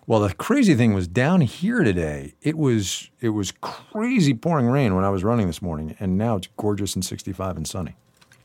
Well, the crazy thing was down here today. It was crazy pouring rain when I was running this morning, and now it's gorgeous and 65 and sunny.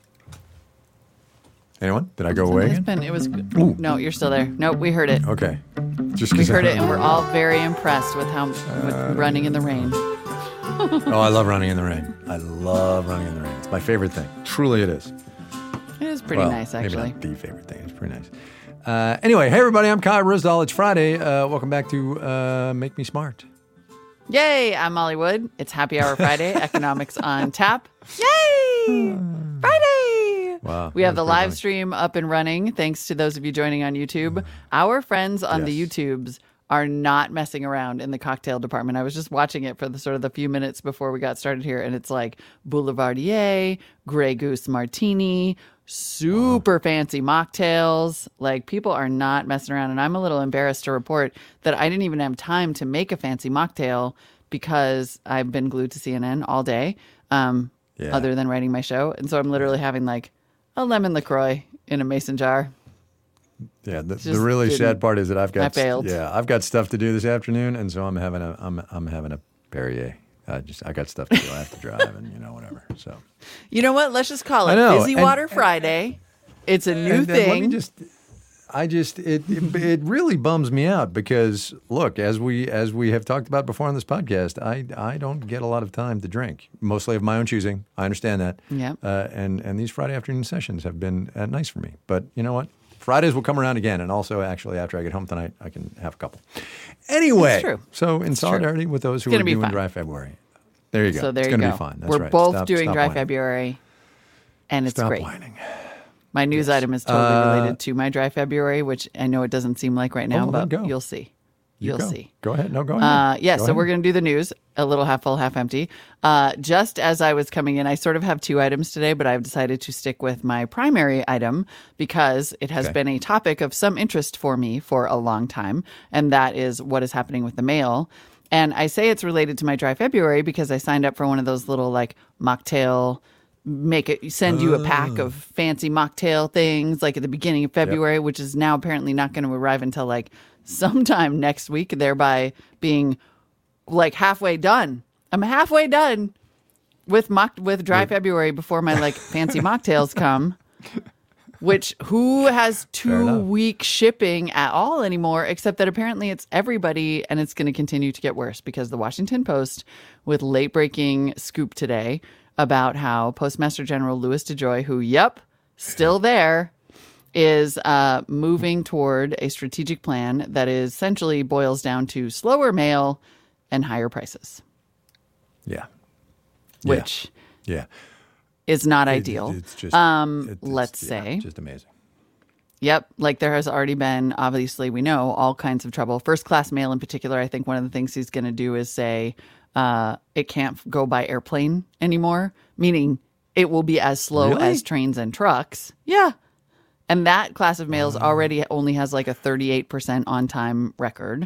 Anyone? Did I go away again? It was. No, you're still there. Nope, we heard it. Okay. We heard it, and we're all very impressed with with running in the rain. Oh, I love running in the rain. I love running in the rain. It's my favorite thing. Truly, it is. It is pretty nice, actually. Maybe not the favorite thing. It's pretty nice. Anyway, hey everybody, I'm Kyle Rizdal. It's Friday. Welcome back to Make Me Smart. Yay! I'm Molly Wood. It's Happy Hour Friday. Economics on tap. Yay! Friday! Wow. We have the live stream up and running. Thanks to those of you joining on YouTube. Our friends on the YouTubes are not messing around in the cocktail department. I was just watching it for the few minutes before we got started here, and it's like Boulevardier, Grey Goose Martini, super fancy mocktails. Like, people are not messing around, and I'm a little embarrassed to report that I didn't even have time to make a fancy mocktail because I've been glued to CNN all day, other than writing my show. And so I'm literally having like a lemon LaCroix in a mason jar. Yeah, the really sad part is that I've got stuff to do this afternoon, and so I'm having a Perrier. I got stuff to do. I have to drive, and whatever. So, you know what? Let's just call it Fizzy Water Friday. It's a new thing. It really bums me out because look, as we have talked about before on this podcast, I don't get a lot of time to drink, mostly of my own choosing. I understand that. Yeah. And these Friday afternoon sessions have been nice for me. But you know what? Fridays will come around again, and also actually after I get home tonight, I can have a couple. Anyway, it's true. So in solidarity with those who are doing Dry February, there you go. So it's going to be fun. That's We're right. both doing Dry February, and it's great. Stop whining. My news item is totally related to my Dry February, which I know it doesn't seem like right now, but you'll see. You'll see. Go ahead. No, go ahead. So we're going to do the news, a little half full, half empty. Just as I was coming in, I sort of have two items today, but I've decided to stick with my primary item because it has been a topic of some interest for me for a long time, and that is what is happening with the mail. And I say it's related to my Dry February because I signed up for one of those little like mocktail send you a pack of fancy mocktail things like at the beginning of February, which is now apparently not going to arrive until like sometime next week, thereby being like halfway done. I'm halfway done with Dry February before my like fancy mocktails come, which who has 2-week shipping at all anymore, except that apparently it's everybody, and it's going to continue to get worse because the Washington Post with late breaking scoop today about how Postmaster General Louis DeJoy, who, still there, is moving toward a strategic plan that essentially boils down to slower mail and higher prices. Yeah. Which yeah. is not ideal. It's just, let's say. Just amazing. Yep. Like there has already been, obviously, we know, all kinds of trouble. First class mail in particular, I think one of the things he's going to do is say it can't go by airplane anymore, meaning it will be as slow as trains and trucks. Yeah. And that class of mails already only has like a 38% on-time record.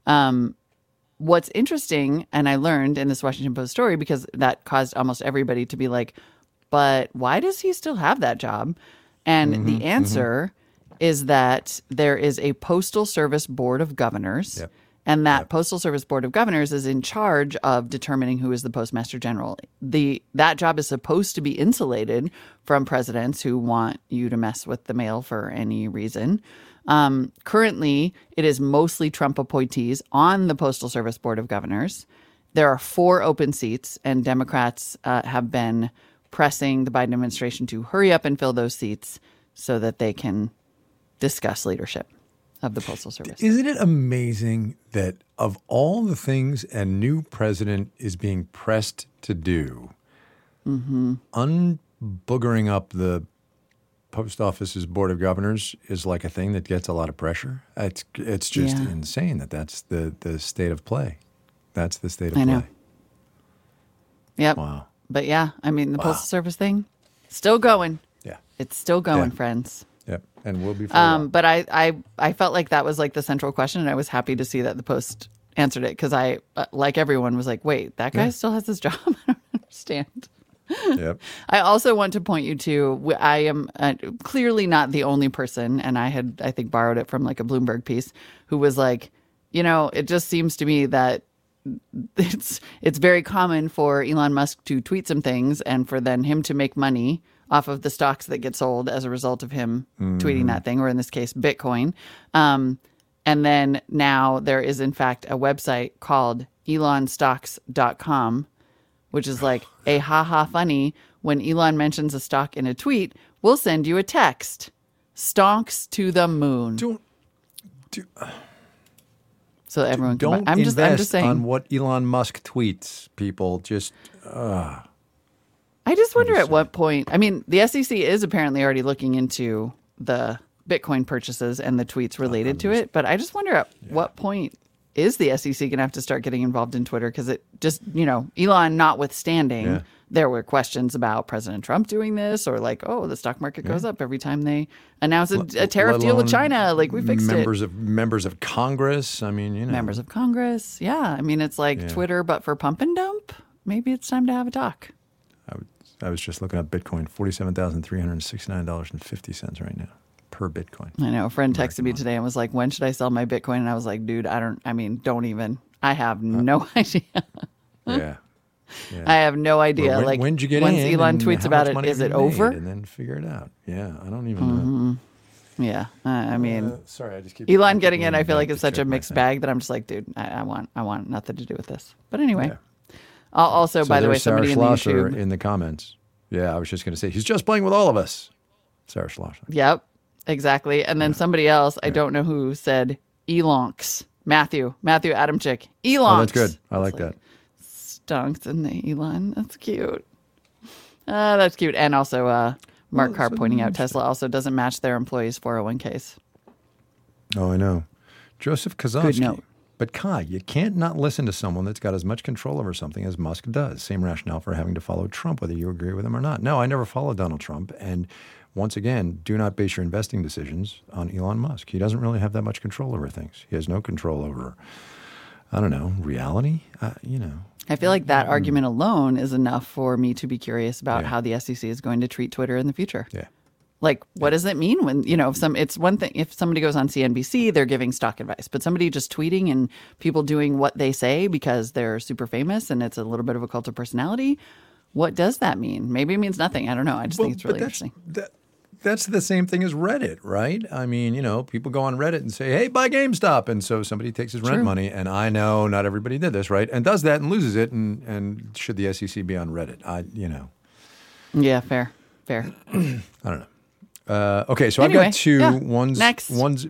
What's interesting, and I learned in this Washington Post story, because that caused almost everybody to be like, but why does he still have that job? And the answer is that there is a Postal Service Board of Governors. Yep. And that Postal Service Board of Governors is in charge of determining who is the Postmaster General. That job is supposed to be insulated from presidents who want you to mess with the mail for any reason. Currently, it is mostly Trump appointees on the Postal Service Board of Governors. There are 4 open seats, and Democrats have been pressing the Biden administration to hurry up and fill those seats so that they can discuss leadership of the Postal Service. Isn't it amazing that of all the things a new president is being pressed to do, unboogering up the post office's board of governors is like a thing that gets a lot of pressure? It's just insane that's the state of play. That's the state of play. Know. Yep. Wow. But I mean, the Postal Service thing, still going. Yeah. It's still going, friends. Yep. And we'll be for a while. But I felt like that was like the central question, and I was happy to see that the Post answered it because I, like everyone, was like, wait, that guy still has his job? I don't understand. Yep. I also want to point you to, I am clearly not the only person, and I think borrowed it from like a Bloomberg piece, who was like, it just seems to me that it's very common for Elon Musk to tweet some things and for then him to make money off of the stocks that get sold as a result of him tweeting that thing, or in this case, Bitcoin. And then now there is, in fact, a website called elonstocks.com, which is like a ha-ha funny. When Elon mentions a stock in a tweet, we'll send you a text. Stonks to the moon. So everyone don't I'm just saying on what Elon Musk tweets. People just. I just wonder at what point. I mean, the SEC is apparently already looking into the Bitcoin purchases and the tweets related to it, but I just wonder at what point is the SEC going to have to start getting involved in Twitter? Because it just, Elon notwithstanding, there were questions about President Trump doing this, or like, oh, the stock market goes up every time they announce a tariff deal with China. Like, we fixed it. Members of Congress. I mean, Members of Congress. Yeah. I mean, it's like Twitter, but for pump and dump. Maybe it's time to have a talk. I was just looking up Bitcoin, $47,369.50 right now per Bitcoin. I know. A friend texted me today and was like, when should I sell my Bitcoin? And I was like, dude, don't even. I have no idea. Yeah. I have no idea. Well, like, when'd you get once in Elon tweets about it, is it over? And then figure it out. Yeah, I don't even know. Yeah, I mean, sorry, I just keep Elon getting in. I feel like it's such a mixed bag that I'm just like, dude, I want nothing to do with this. But anyway. Yeah. Also, by the way, somebody Sarah in Schlosser YouTube in the comments. Yeah, I was just going to say he's just playing with all of us. Sarah Schlosser. Yep, exactly. And then somebody else, I don't know who, said Elonks. Matthew Adamczyk. Elonks. Oh, that's good. I like that. Stonks in the Elon. That's cute. That's cute. And also, Mark Carr pointing out Tesla also doesn't match their employees' 401ks. Oh, I know. Joseph Kazansky. Good note. But Kai, you can't not listen to someone that's got as much control over something as Musk does. Same rationale for having to follow Trump, whether you agree with him or not. No, I never followed Donald Trump. And once again, do not base your investing decisions on Elon Musk. He doesn't really have that much control over things. He has no control over, I don't know, reality. I feel like that argument alone is enough for me to be curious about how the SEC is going to treat Twitter in the future. Yeah. Like, what does it mean when, it's one thing, if somebody goes on CNBC, they're giving stock advice, but somebody just tweeting and people doing what they say because they're super famous and it's a little bit of a cult of personality, what does that mean? Maybe it means nothing. I don't know. I just think it's really interesting. That's the same thing as Reddit, right? I mean, people go on Reddit and say, hey, buy GameStop. And so somebody takes his rent money. And I know not everybody did this, right? And does that and loses it. And should the SEC be on Reddit? Yeah, fair. I don't know. Okay, so anyway, I've got two. One's a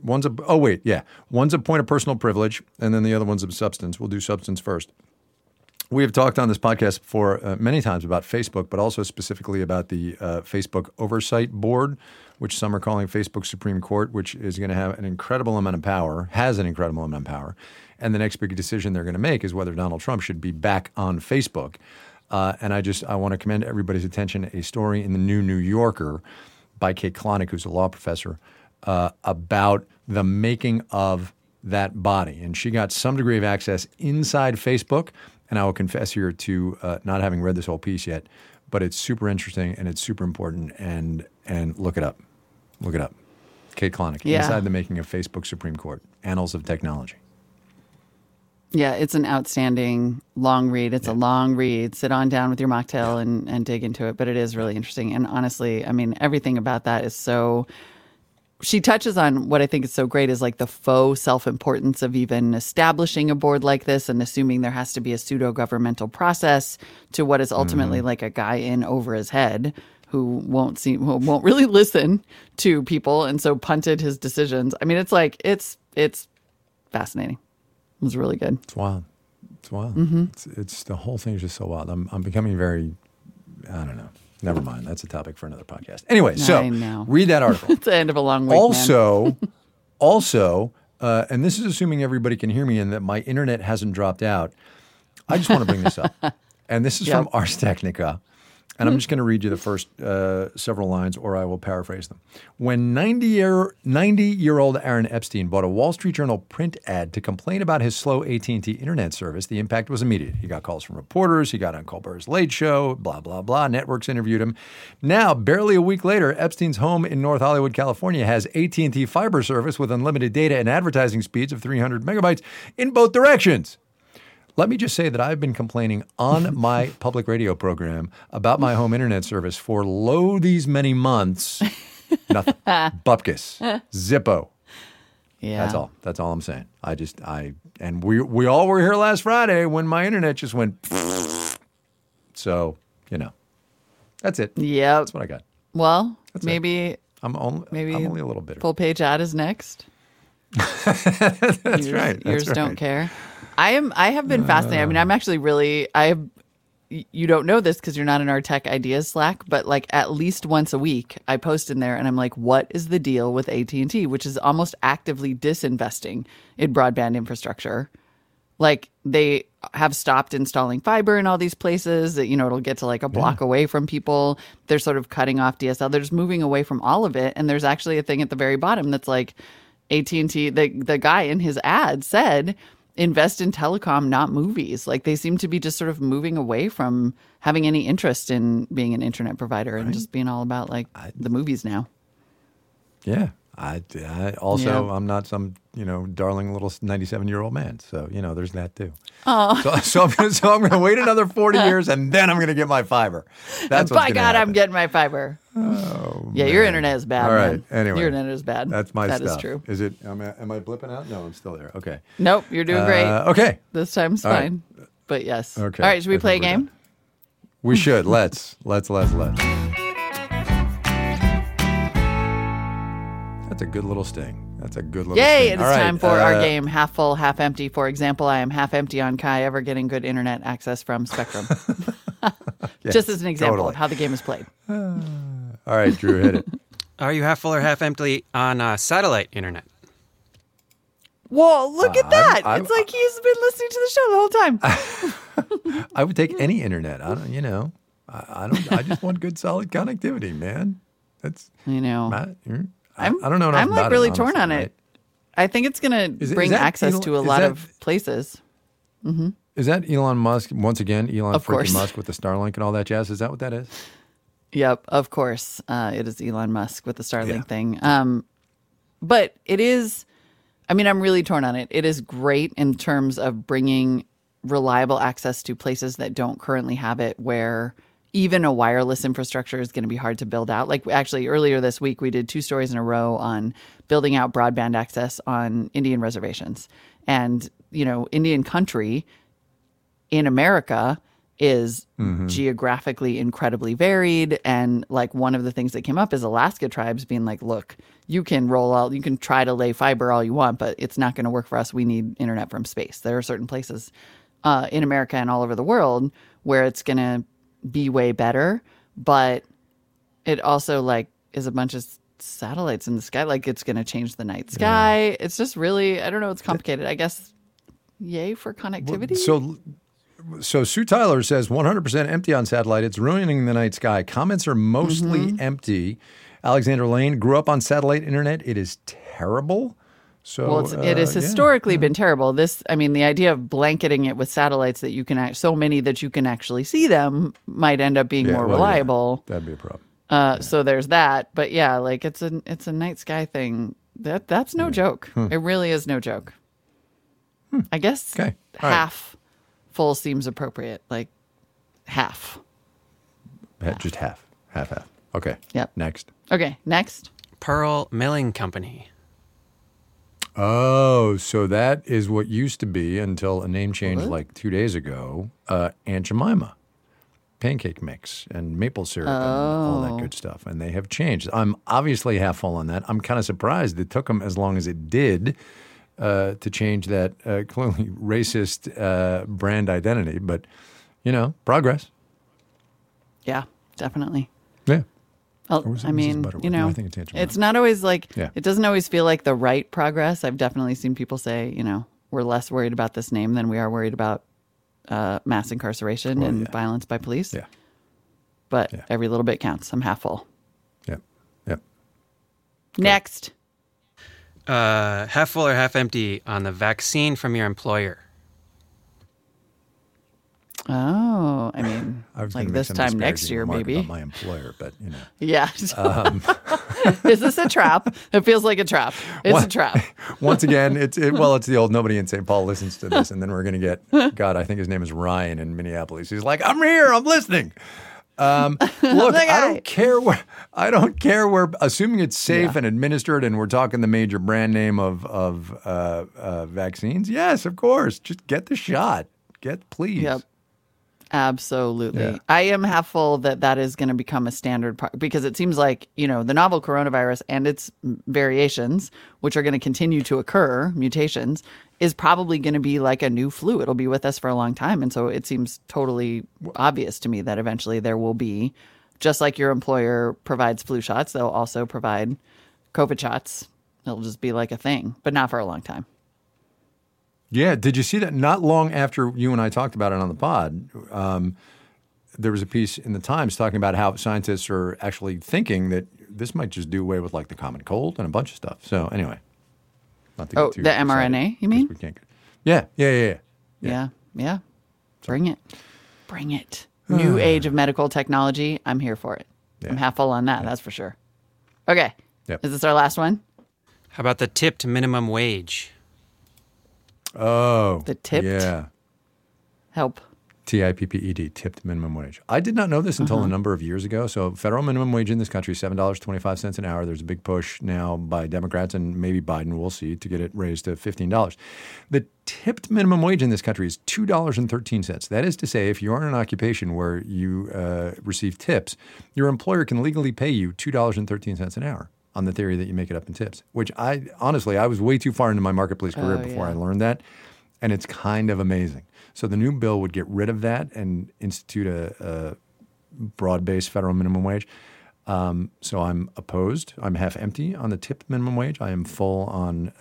point of personal privilege, and then the other one's of substance. We'll do substance first. We have talked on this podcast before many times about Facebook, but also specifically about the Facebook Oversight Board, which some are calling Facebook Supreme Court, which is going to have an incredible amount of power, has an incredible amount of power. And the next big decision they're going to make is whether Donald Trump should be back on Facebook. And I want to commend everybody's attention a story in the New Yorker by Kate Klonick, who's a law professor, about the making of that body. And she got some degree of access inside Facebook. And I will confess here to not having read this whole piece yet, but it's super interesting and it's super important. And look it up. Look it up. Kate Klonick, Inside the Making of Facebook Supreme Court, Annals of Technology. Yeah, it's an outstanding long read. It's a long read. Sit on down with your mocktail and dig into it. But it is really interesting. And honestly, I mean, everything about that is so... She touches on what I think is so great is like the faux self-importance of even establishing a board like this and assuming there has to be a pseudo-governmental process to what is ultimately like a guy in over his head who won't really listen to people and so punted his decisions. I mean, it's like, it's fascinating. It was really good. It's wild. It's wild. Mm-hmm. It's the whole thing is just so wild. I'm becoming very, I don't know. Never mind. That's a topic for another podcast. Anyway, so read that article. It's the end of a long week, Also, and this is assuming everybody can hear me and that my internet hasn't dropped out. I just want to bring this up. And this is from Ars Technica. And I'm just going to read you the first several lines, or I will paraphrase them. When 90-year-old Aaron Epstein bought a Wall Street Journal print ad to complain about his slow AT&T internet service, the impact was immediate. He got calls from reporters. He got on Colbert's Late Show, blah, blah, blah. Networks interviewed him. Now, barely a week later, Epstein's home in North Hollywood, California, has AT&T fiber service with unlimited data and advertising speeds of 300 megabytes in both directions. Let me just say that I've been complaining on my public radio program about my home internet service for these many months. Nothing. Bupkis. Zippo. Yeah. That's all I'm saying. And we all were here last Friday when my internet just went. So, that's it. Yeah. That's what I got. Well, That's maybe I'm only a little bitter. Full page ad is next. That's right. Yours don't care. I have been fascinated. I mean, I'm actually really, you don't know this because you're not in our tech ideas Slack, but like at least once a week I post in there and I'm like, what is the deal with AT&T, which is almost actively disinvesting in broadband infrastructure. Like they have stopped installing fiber in all these places that, it'll get to like a block away from people. They're sort of cutting off DSL. They're just moving away from all of it. And there's actually a thing at the very bottom that's like AT&T, the guy in his ad said, invest in telecom, not movies. Like they seem to be just sort of moving away from having any interest in being an internet provider and just being all about like the movies now. Yeah. I also, I'm not some, darling little 97-year-old man. So, there's that too. Oh. So I'm going to wait another 40 years and then I'm going to get my fiber. That's what's by God, I'm getting my fiber. Oh, yeah, man. your internet is bad. All right. Man. Anyway. Your internet is bad. That's my stuff. That is true. Is it, am I blipping out? No, I'm still there. Okay. Nope, you're doing great. Okay. This time's All fine. Right. But yes. Okay. All right, should we play a game? Done. We should. Let's. That's a good little sting. Yay, it is All time right, for our game, Half Full, Half Empty. For example, I am half empty on Kai ever getting good internet access from Spectrum. Yes, just as an example totally. of how the game is played. All right, Drew, hit it. Are you half full or half empty on satellite internet? Whoa, look at that. I- It's like he's been listening to the show the whole time. I would take any internet. I don't. I just want good, solid connectivity, man. That's. I know. I don't know enough I'm like about really it, torn on honestly, it. I think it's going to bring that access Elon- to a is lot that- of places. Is that Elon Musk once again? Of course. freaking Musk with the Starlink and all that jazz. Is that what that is? Yep, of course. It is Elon Musk with the Starlink Yeah. thing. But it is, I'm really torn on it. It is great in terms of bringing reliable access to places that don't currently have it, where even a wireless infrastructure is going to be hard to build out. Like actually earlier this week, we did 2 stories in a row on building out broadband access on Indian reservations. And, Indian country in America is geographically incredibly varied. And like one of the things that came up is Alaska tribes being like, look, you can try to lay fiber all you want, but it's not going to work for us. We need internet from space. There are certain places in America and all over the world where it's going to be way better, but it also like is a bunch of satellites in the sky. Like it's going to change the night sky. It's just really, I don't know. It's complicated. I guess yay for connectivity. So Sue Tyler says 100% empty on satellite. It's ruining the night sky. Comments are mostly empty. Alexander Lane grew up on satellite internet. It is terrible. So it has historically been terrible. The idea of blanketing it with satellites that you can so many that you can actually see them might end up being more reliable. That'd be a problem. So there's that. But yeah, like it's a night sky thing. That's no joke. It really is no joke. I guess half full seems appropriate. Like half. Just half. Okay. Yep. Next. Okay. Next. Pearl Milling Company. Oh, so that is what used to be until a name change like 2 days ago, Aunt Jemima. Pancake mix and maple syrup and all that good stuff. And they have changed. I'm obviously half full on that. I'm kind of surprised it took them as long as it did to change that clearly racist brand identity. But, progress. Yeah, definitely. Yeah. Well, I think it's Aunt Jemima. It's not always like, it doesn't always feel like the right progress. I've definitely seen people say, we're less worried about this name than we are worried about mass incarceration and violence by police. Yeah. but every little bit counts. I'm half full. Yep. Yep. Next. Half full or half empty on the vaccine from your employer? Oh, I mean, I was like gonna make this some time next disparaging year, remark maybe. about my employer, but you know. Yeah. Is this a trap? It feels like a trap. It's a trap. Once again, it's the old nobody in St. Paul listens to this, and then we're going to get God. I think his name is Ryan in Minneapolis. He's like, I'm here, I'm listening. Look, I don't care where. Assuming it's safe and administered, and we're talking the major brand name of vaccines. Yes, of course. Just get the shot. Please. Yep. Absolutely. Yeah. I am half full that is going to become a standard part because it seems like, the novel coronavirus and its variations, which are going to continue to occur, mutations, is probably going to be like a new flu. It'll be with us for a long time. And so it seems totally obvious to me that eventually there will be, just like your employer provides flu shots, they'll also provide COVID shots. It'll just be like a thing, but not for a long time. Yeah. Did you see that? Not long after you and I talked about it on the pod, there was a piece in the Times talking about how scientists are actually thinking that this might just do away with like the common cold and a bunch of stuff. So anyway, not to get too the excited, mRNA, you mean? we can't. Yeah. Yeah. Bring it. New age of medical technology. I'm here for it. Yeah. I'm half full on that. That's for sure. Okay. Yep. Is this our last one? How about the tipped minimum wage? Oh, The tipped? Yeah. Help. TIPPED, tipped minimum wage. I did not know this until a number of years ago. So federal minimum wage in this country, $7.25 an hour. There's a big push now by Democrats and maybe Biden, we'll see, to get it raised to $15. The tipped minimum wage in this country is $2.13. That is to say, if you are in an occupation where you receive tips, your employer can legally pay you $2.13 an hour on the theory that you make it up in tips, which I was way too far into my marketplace career before I learned that. And it's kind of amazing. So the new bill would get rid of that and institute a broad-based federal minimum wage. So I'm opposed. I'm half empty on the tipped minimum wage. I am full on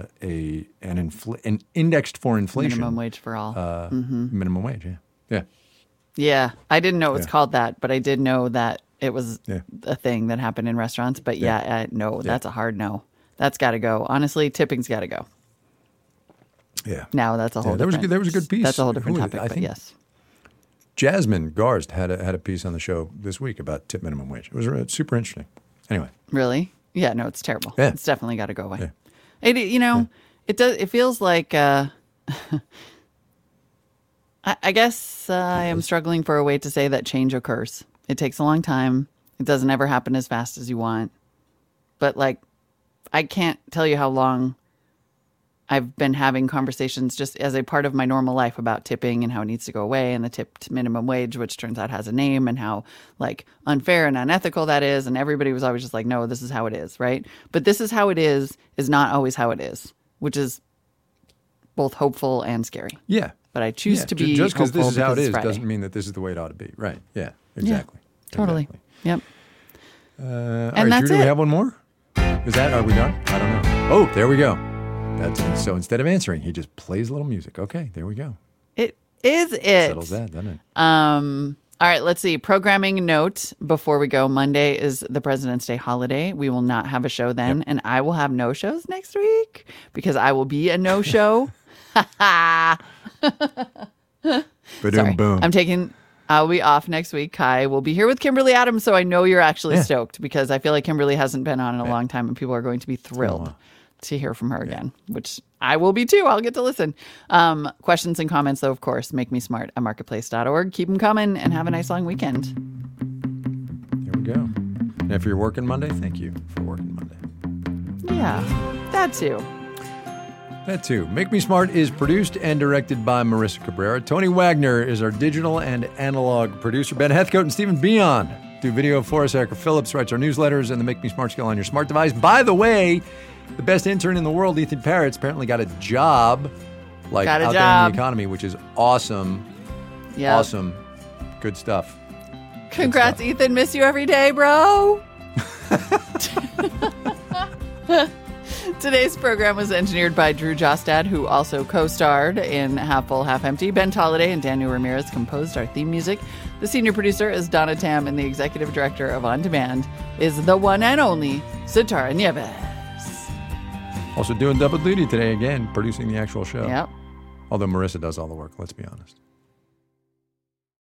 an indexed for inflation Minimum wage for all. minimum wage. Yeah. Yeah. I didn't know it was called that, but I did know that it was a thing that happened in restaurants. But no, that's a hard no. That's got to go. Honestly, tipping's got to go. Yeah. Now that's a whole different. There was a good piece. That's a whole different topic, but yes. Jasmine Garst had a piece on the show this week about tip minimum wage. It was super interesting. Anyway. Really? Yeah, no, it's terrible. Yeah. It's definitely got to go away. Yeah. It does. It feels like, I guess I am struggling for a way to say that change occurs. It takes a long time. It doesn't ever happen as fast as you want. But I can't tell you how long I've been having conversations just as a part of my normal life about tipping and how it needs to go away and the tipped minimum wage, which turns out has a name, and how unfair and unethical that is. And everybody was always just like, no, this is how it is, right? But this is how it is not always how it is, which is both hopeful and scary. Yeah. But I choose to be just because this is how it is Friday. doesn't mean that this is the way it ought to be. Right. Yeah. Exactly. Yeah, totally. Exactly. Yep. All And right, that's Drew, do we it. have one more? Are we done? I don't know. Oh, there we go. So instead of answering, he just plays a little music. Okay, there we go. It is it. Settles that, doesn't it? All right, let's see. Programming note before we go. Monday is the President's Day holiday. We will not have a show then, and I will have no shows next week because I will be a no-show. Sorry. Boom. I'll be off next week. Kai will be here with Kimberly Adams, so I know you're actually stoked because I feel like Kimberly hasn't been on in a long time, and people are going to be thrilled to hear from her again, which I will be too. I'll get to listen. Questions and comments, though, of course, make me smart at marketplace.org. Keep them coming and have a nice long weekend. There we go. And if you're working Monday, thank you for working Monday. Yeah, that too. That too. Make Me Smart is produced and directed by Marissa Cabrera. Tony Wagner is our digital and analog producer. Ben Heathcote and Stephen Bion do video for us. Erica Phillips writes our newsletters and the Make Me Smart skill on your smart device. By the way, the best intern in the world, Ethan Parrott's apparently got a job out there in the economy, which is awesome. Yeah. Awesome. Good stuff. Congrats, Ethan. Miss you every day, bro. Today's program was engineered by Drew Jostad, who also co-starred in Half Full, Half Empty. Ben Tolliday and Daniel Ramirez composed our theme music. The senior producer is Donna Tam, and the executive director of On Demand is the one and only Sitara Nieves. Also doing double duty today again, producing the actual show. Yep. Although Marissa does all the work, let's be honest.